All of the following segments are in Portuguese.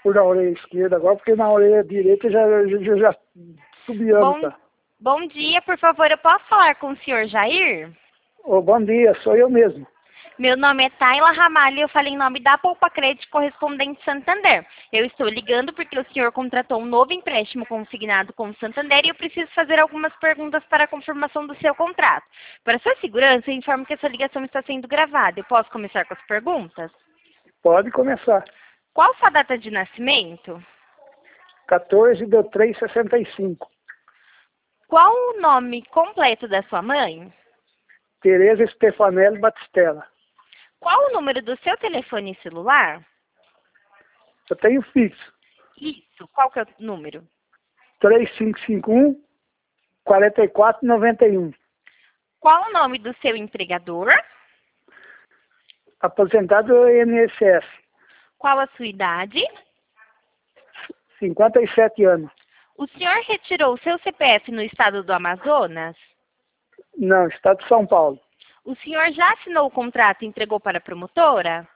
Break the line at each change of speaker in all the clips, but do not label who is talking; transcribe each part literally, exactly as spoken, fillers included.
por na orelha esquerda agora, porque na orelha direita já, já, já subiu.
Bom,
Tá?
bom dia, por favor, eu posso falar com o senhor Jair?
Ô, bom dia, sou eu mesmo.
Meu nome é Tayla Ramalho e eu falei em nome da Poupa Crédito Correspondente Santander. Eu estou ligando porque o senhor contratou um novo empréstimo consignado com o Santander e eu preciso fazer algumas perguntas para a confirmação do seu contrato. Para sua segurança, eu informo que essa ligação está sendo gravada. Eu posso começar com as perguntas?
Pode começar.
Qual sua data de nascimento?
quatorze de três de sessenta e cinco.
Qual o nome completo da sua mãe?
Tereza Stefanelli Batistella.
Qual o número do seu telefone celular?
Eu tenho fixo.
Isso, qual que é o número?
três cinco cinco um, quatro quatro nove um.
Qual o nome do seu empregador?
Aposentado do I N S S.
Qual a sua idade?
cinquenta e sete anos.
O senhor retirou o seu C P F no estado do Amazonas?
Não, estado de São Paulo.
O senhor já assinou o contrato e entregou para a promotora?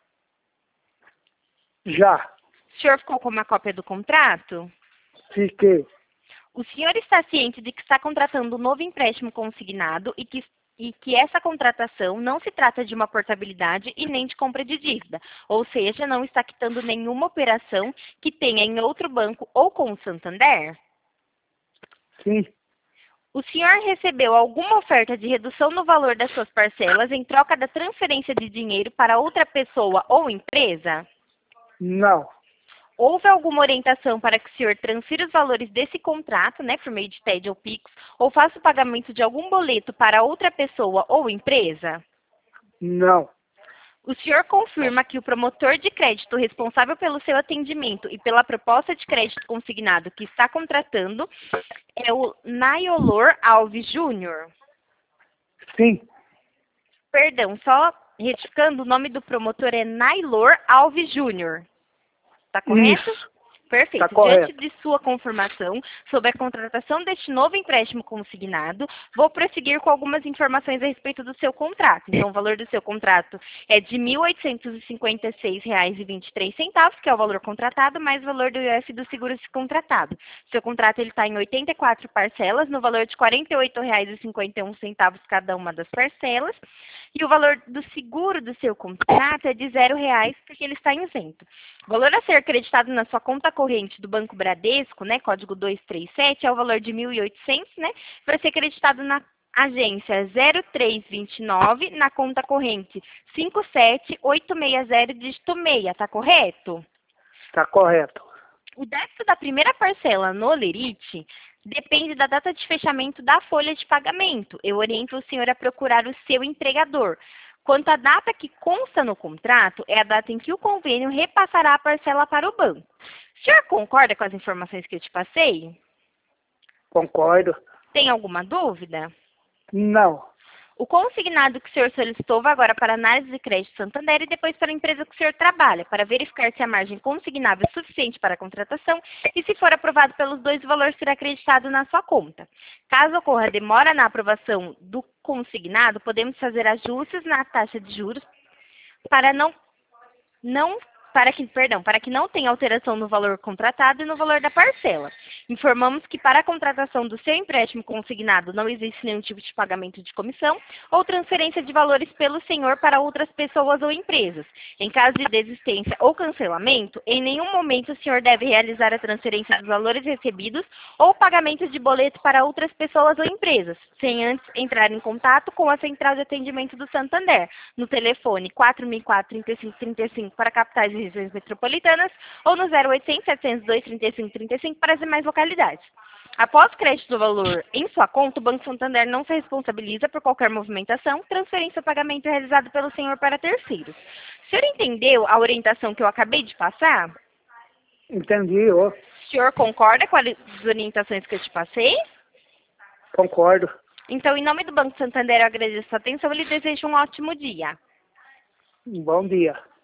Já.
O senhor ficou com uma cópia do contrato?
Fiquei.
O senhor está ciente de que está contratando um novo empréstimo consignado e que, e que essa contratação não se trata de uma portabilidade e nem de compra de dívida, ou seja, não está quitando nenhuma operação que tenha em outro banco ou com o Santander?
Sim.
O senhor recebeu alguma oferta de redução no valor das suas parcelas em troca da transferência de dinheiro para outra pessoa ou empresa?
Não.
Houve alguma orientação para que o senhor transfira os valores desse contrato, né, por meio de T E D ou Pix, ou faça o pagamento de algum boleto para outra pessoa ou empresa?
Não.
O senhor confirma que o promotor de crédito responsável pelo seu atendimento e pela proposta de crédito consignado que está contratando é o Naiolor Alves Júnior?
Sim.
Perdão, só retificando, o nome do promotor é Nailor Alves Júnior. Está correto?
Isso.
Perfeito.
Tá correto.
Diante de sua confirmação sobre a contratação deste novo empréstimo consignado, vou prosseguir com algumas informações a respeito do seu contrato. Então, o valor do seu contrato é de mil oitocentos e cinquenta e seis reais e vinte e três centavos, que é o valor contratado, mais o valor do I O F do seguro contratado. Seu contrato está em oitenta e quatro parcelas, no valor de quarenta e oito reais e cinquenta e um centavos cada uma das parcelas. E o valor do seguro do seu contrato é de zero reais, porque ele está isento. O valor a ser acreditado na sua conta corrente do Banco Bradesco, né, código dois três sete, é o valor de mil e oitocentos, né, vai ser acreditado na agência zero três vinte e nove, na conta corrente cinco sete oito seis zero, dígito seis, tá correto?
Tá correto.
O débito da primeira parcela no Lerite depende da data de fechamento da folha de pagamento. Eu oriento o senhor a procurar o seu empregador. Quanto à data que consta no contrato, é a data em que o convênio repassará a parcela para o banco. O senhor concorda com as informações que eu te passei?
Concordo.
Tem alguma dúvida?
Não.
O consignado que o senhor solicitou vai agora para a análise de crédito Santander e depois para a empresa que o senhor trabalha, para verificar se a margem consignável é suficiente para a contratação e, se for aprovado pelos dois, o valor será acreditado na sua conta. Caso ocorra demora na aprovação do consignado, podemos fazer ajustes na taxa de juros para não, não para que, perdão, para que não tenha alteração no valor contratado e no valor da parcela. Informamos que para a contratação do seu empréstimo consignado não existe nenhum tipo de pagamento de comissão ou transferência de valores pelo senhor para outras pessoas ou empresas. Em caso de desistência ou cancelamento, em nenhum momento o senhor deve realizar a transferência dos valores recebidos ou pagamento de boleto para outras pessoas ou empresas, sem antes entrar em contato com a Central de Atendimento do Santander, no telefone quatro mil e quatro, trinta e cinco trinta e cinco para capitais e regiões metropolitanas ou no zero oitocentos, setecentos e dois, trinta e cinco trinta e cinco para as demais localidades. Após o crédito do valor em sua conta, o Banco Santander não se responsabiliza por qualquer movimentação, transferência ou pagamento realizado pelo senhor para terceiros. O senhor entendeu a orientação que eu acabei de passar?
Entendi, ó.
O senhor concorda com as orientações que eu te passei?
Concordo.
Então, em nome do Banco Santander, eu agradeço a atenção e lhe desejo um ótimo dia.
Bom dia.